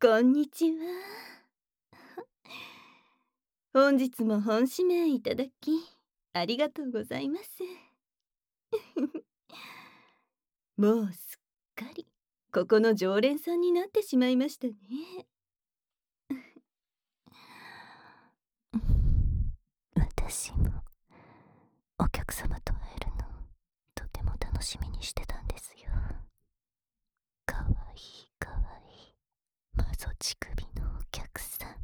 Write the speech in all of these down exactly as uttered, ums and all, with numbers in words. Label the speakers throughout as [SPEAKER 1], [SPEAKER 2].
[SPEAKER 1] こんにちは。本日も本指名いただき、ありがとうございます。もうすっかり、ここの常連さんになってしまいましたね。
[SPEAKER 2] 私もお客様と会えるのとても楽しみにしてたんですよ。かわいいかわいいマゾ乳首のお客様。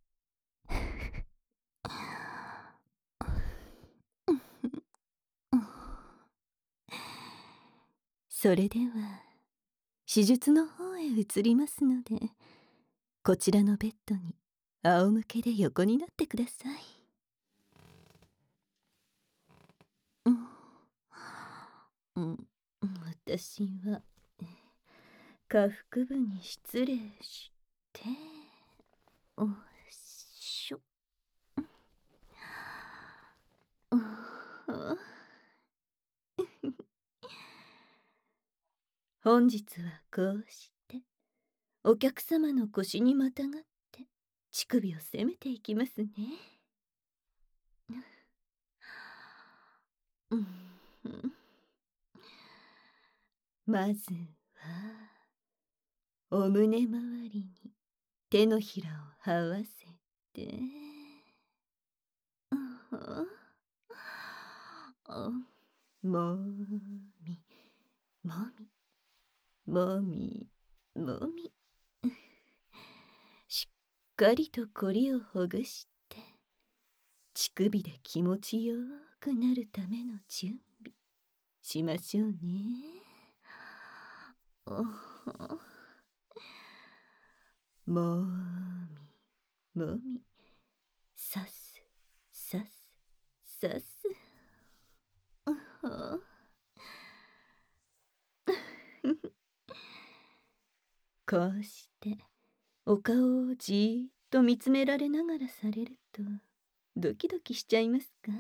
[SPEAKER 1] それでは手術の方へ移りますので、こちらのベッドに仰向けで横になってください。うん、私は下腹部に失礼しておっしょ。本日はこうしてお客様の腰にまたがって乳首を攻めていきますね。まずはお胸周りに手のひらを這わせて、もみもみもみもみ、しっかりとこりをほぐして乳首で気持ちよくなるための準備しましょうね。もみもみ、さすさすさす。こうしてお顔をじーっと見つめられながらされるとドキドキしちゃいますか？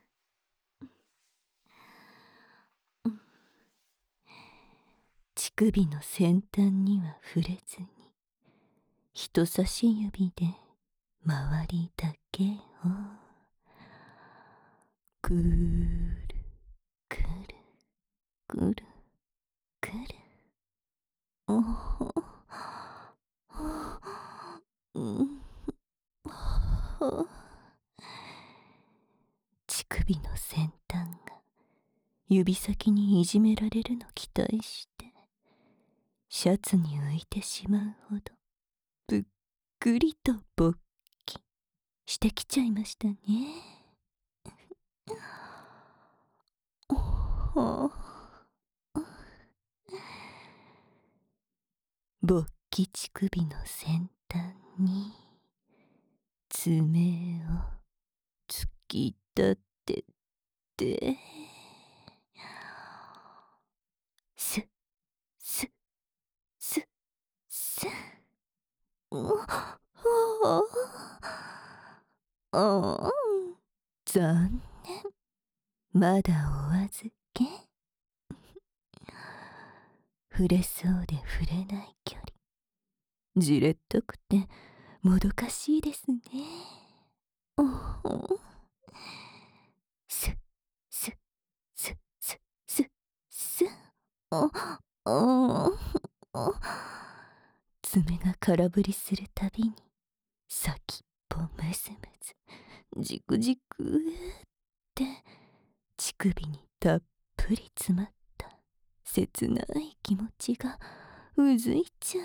[SPEAKER 1] 乳首の先端には触れずに人差し指で周りだけをくるくるくるくる。おほうんほ乳首の先端が指先にいじめられるの期待してシャツに浮いてしまうほどぷっくりと勃起してきちゃいましたね。勃起乳首の先端に爪を突き立ててすすすすおお残念、まだお預け。触れそうで触れない距離、じれったくてもどかしいですね。おほすすすすすすおおお爪が空振りするたびに先っぽムズムズじくじくって乳首にたっぷり詰まった切ない気持ちがうずいちゃ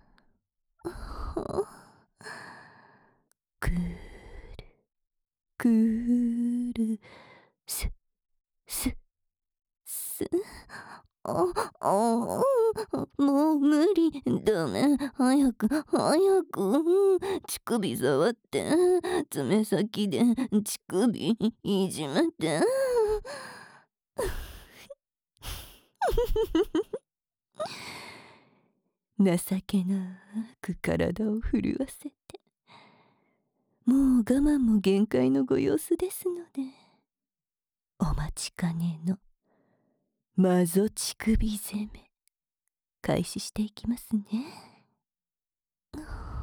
[SPEAKER 1] う。くるくるすすすああもう無理だめ、早く早く乳首触って爪先で乳首いじめて情けなく体を震わせて、もう我慢も限界のご様子ですので、お待ちかねのマゾ乳首攻め開始していきますね。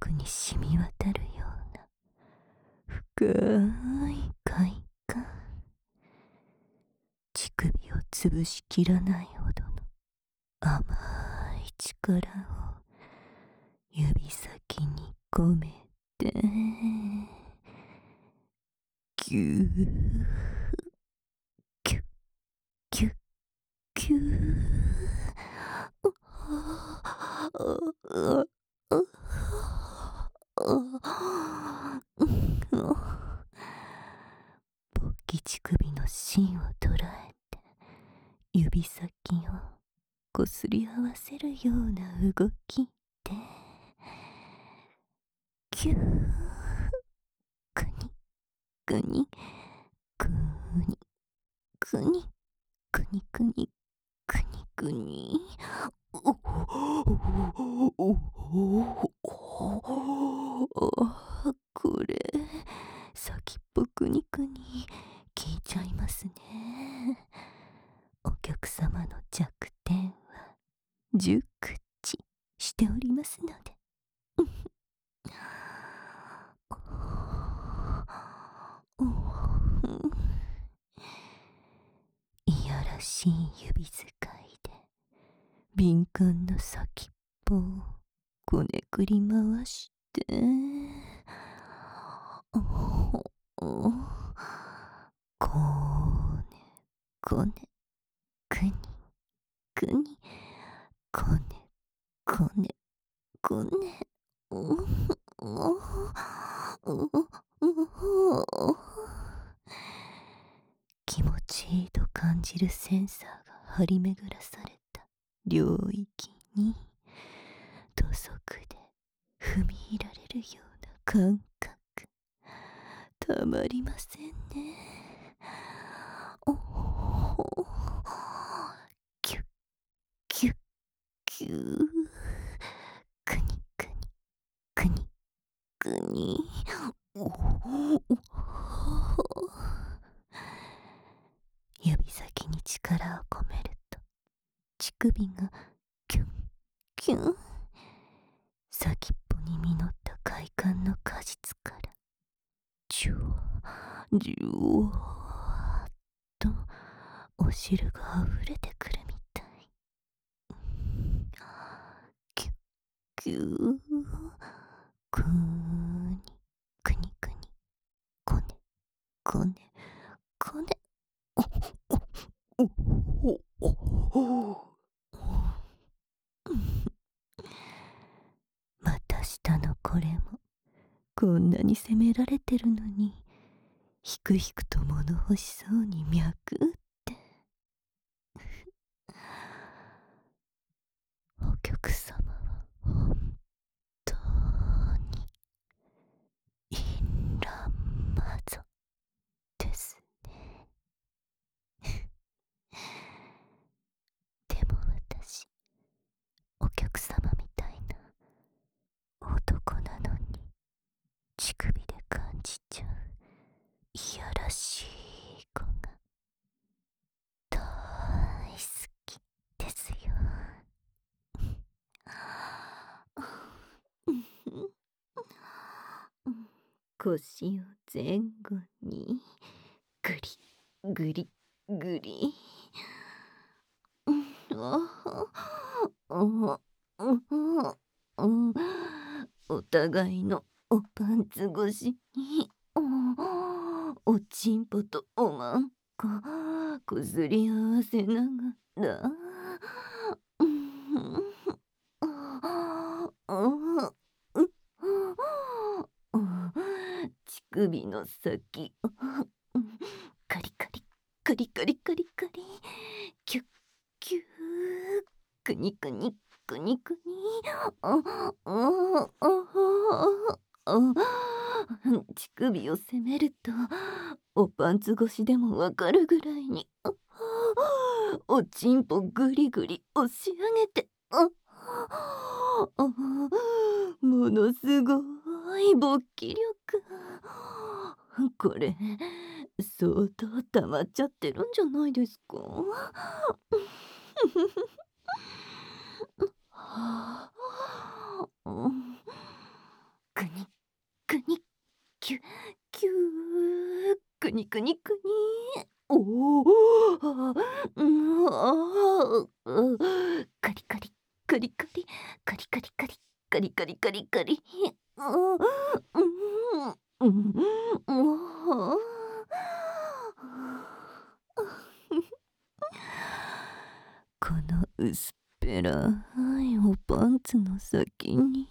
[SPEAKER 1] 奥に染み渡るような深い快感。乳首を潰しきらないほどの甘い力を指先に込めて、ぎゅーぎゅっぎゅっぎゅー。勃起乳首の芯を捉えて指先をこすり合わせるような動きで、ぎゅーくにくにくにくにくにくにくにくに。おおこれ先っぽくにくに効いちゃいますね。お客様の弱点は熟知しておりますので。いやらしい指使いで敏感な先っぽをこねくり回して、こねこねくにくにこねこねこね。気持ちいいと感じるセンサーが張り巡らされた領域に土足で踏み入られるような感覚、たまりませんね。おほキュッキュッキュー、くにくにくにくに。おお指先に力を込めると乳首がキュンキュン、先っぽに実った快感の果実からジュワジュワーっとお汁があふれてくるみたい。キュッキュー、くーにくにくにこねこねこね。おおおおまた下のこれもこんなに責められてるのにひくひくと物欲しそうに脈打って。お客様は本当にインランマゾですね。でも私お客様みたいな男なのに乳首で感じちゃういやらしい子が大好きですよ。腰を前後にぐりぐりぐり。お互いのおパンツ越しにおちんぽとおまんここすり合わせながら、乳首の先カリカリカリカリカリカリキュッキュー、くにくにくにくに。乳首を責めるとおパンツ越しでもわかるぐらいにおちんぽぐりぐり押し上げて、ものすごい勃起力。これ相当溜まっちゃってるんじゃないですか。 くにくにキュキューくにくにくにおおうんあカリカリカリカリカリカリカリカリカリカリカリうんうんもうこの薄っぺらいおパンツの先に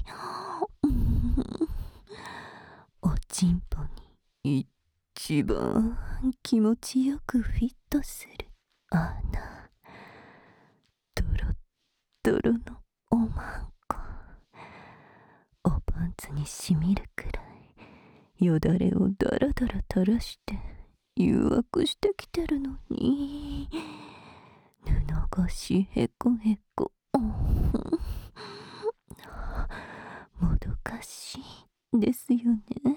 [SPEAKER 1] おちんぽに一番気持ちよくフィットする穴、ドロッドロのおまんこ、おパンツにしみるくらいよだれをダラダラ垂らして誘惑してきてるのに布越しへこへこもどかしいですよね。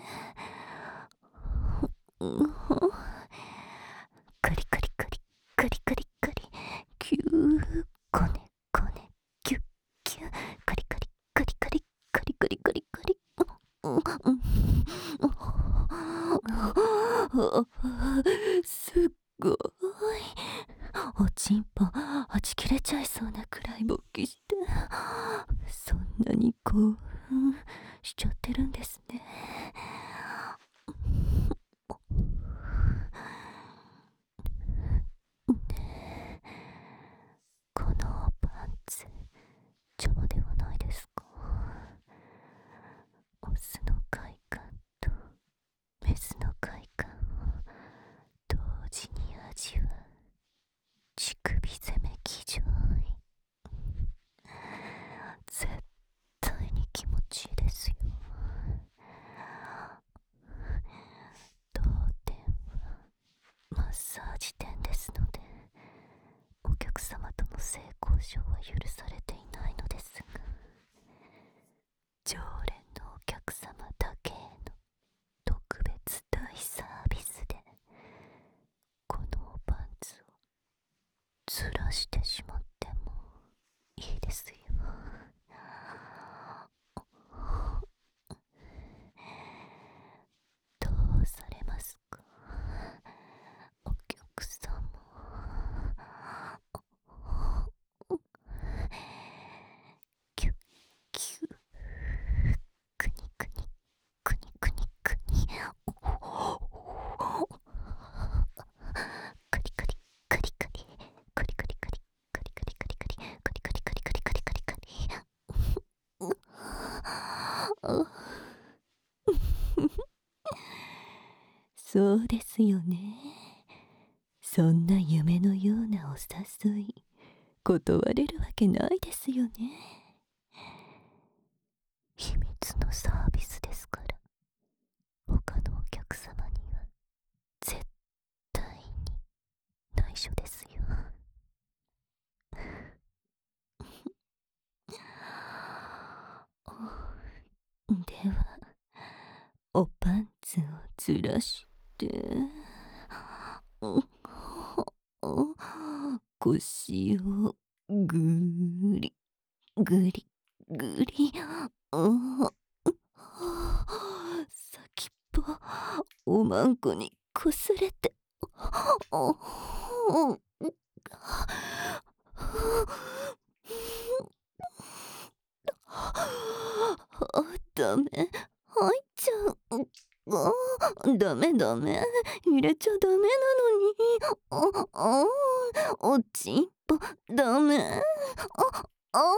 [SPEAKER 1] カリカリカリカリカリカリキューコネコネキュッキュカリカリカリカリカリカリカリカリすっごいおちんぽはち切れちゃいそうなくらい勃起してそんなに興奮しちゃってるんですね。このパンツ邪魔ではないですか？オスの快感とメスの快感を同時に味わう乳首攻め騎乗位絶対に気持ちいいですよ。当店はマッサージ店ですのでお客様との性交渉は許されていないのですが、常連のお客様だけへの特別大サービスでこのパンツをずらしてしまってもいいですよ。どうされますかお客様。キュッキュッくにくにくにくにくにカリカリカリカリカリカリカリカリカリカリカリカリカリカリカリカリカリカリカリそうですよね。そんな夢のようなお誘い断れるわけないですよね。秘密のサービスですから他のお客様には絶対に内緒ですよ。ではおパンツをずらして腰をぐーりぐりぐり先っぽおまんこにこすれてダメ入っちゃう。あダメダメ入れちゃダメなのにああおちんぽダメああ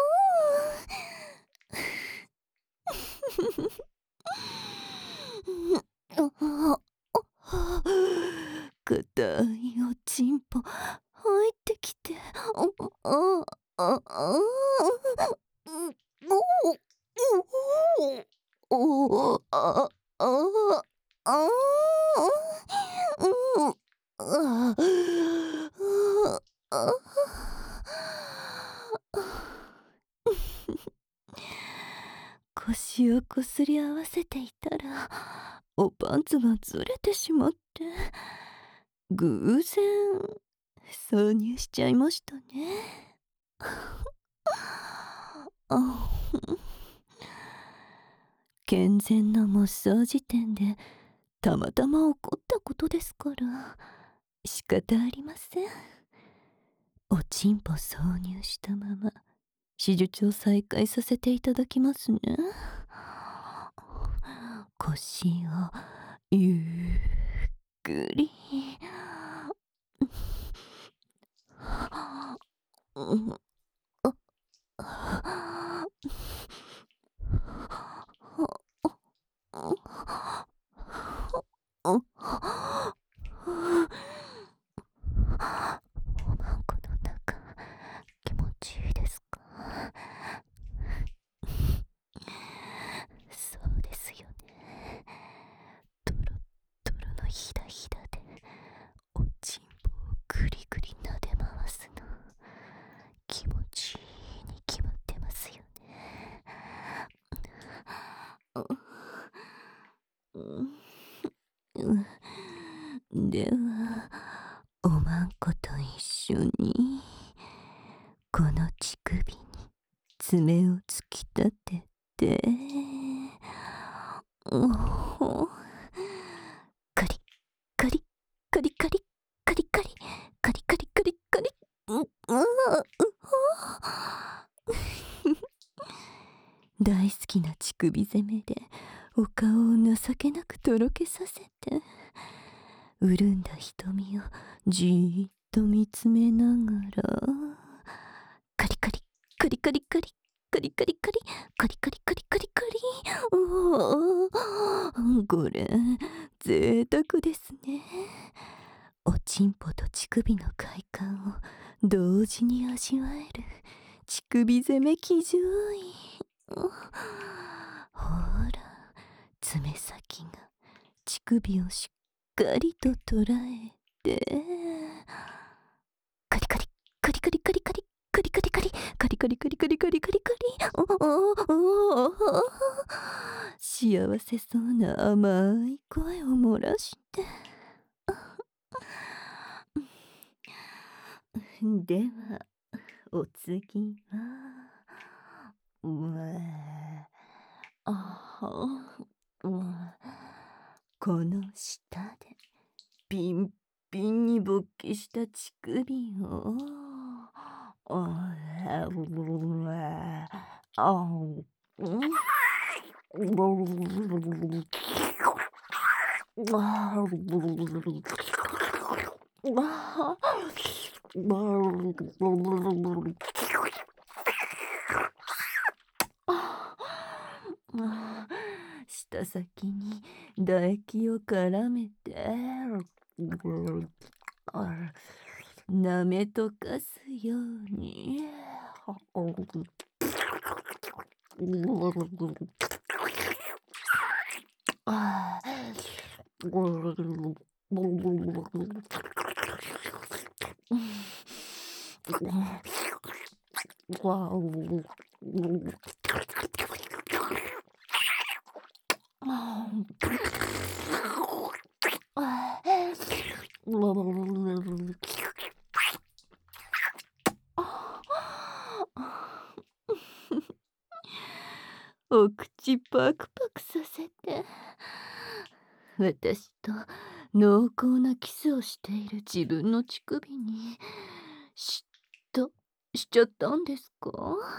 [SPEAKER 1] 硬いおちんぽ入ってきてああああおおああああうんああ腰をこすり合わせていたらおパンツがずれてしまって偶然挿入しちゃいましたね。あ健全なマッサージ店でたまたま起こったことですから仕方ありません。おちんぽ挿入したまま手術を再開させていただきますね。腰をゆっくりうん
[SPEAKER 2] おまんこの中気持ちいいですか？そうですよね。トロトロのひだひだでおちんぽをぐりぐり撫で回すの気持ちいいに決まってますよね。
[SPEAKER 1] ではおまんこと一緒にこの乳首に爪を突き立てておほカリカリカリカリカリカリカリカリカリカリうう大好きな乳首攻めでお顔を情けなくとろけさせて潤んだ瞳をじーっと見つめながらカリカリカリカリカリカリカリカリカリカリカリカリカリおおこれ贅沢ですね。おちんぽと乳首の快感を同時に味わえる乳首攻め騎乗位。ほら爪先が乳首をしっかりと捉えてカリカリカリカリカリカリカリカリカリカリカリカリカリカリカリカリおおお幸せそうな甘い声を漏らしてではお次はうわあはうわこの下でピンピンに勃起した乳首をああうわあうん舌先に唾液を絡めて舐めとかすようにあわおお口パクパクさせて私と濃厚なキスをしている自分の乳首に嫉妬しちゃったんですか？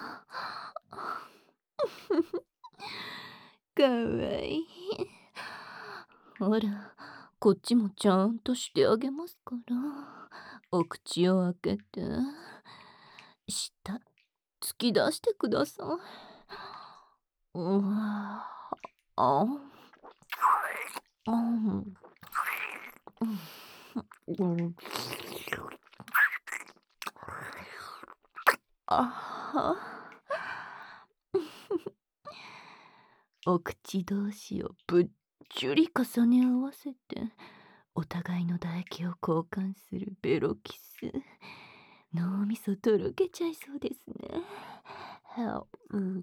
[SPEAKER 1] かわいい。ほらこっちもちゃんとしてあげますからお口を開けて舌突き出してください。うわああうんうんあお口同士をぶっちゅり重ね合わせてお互いの唾液を交換するベロキス脳みそとろけちゃいそうですね。うん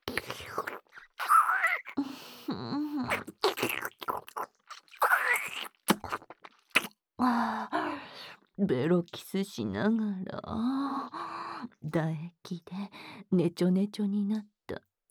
[SPEAKER 1] あベロキスしながら唾液でねちょねちょになった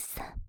[SPEAKER 2] さん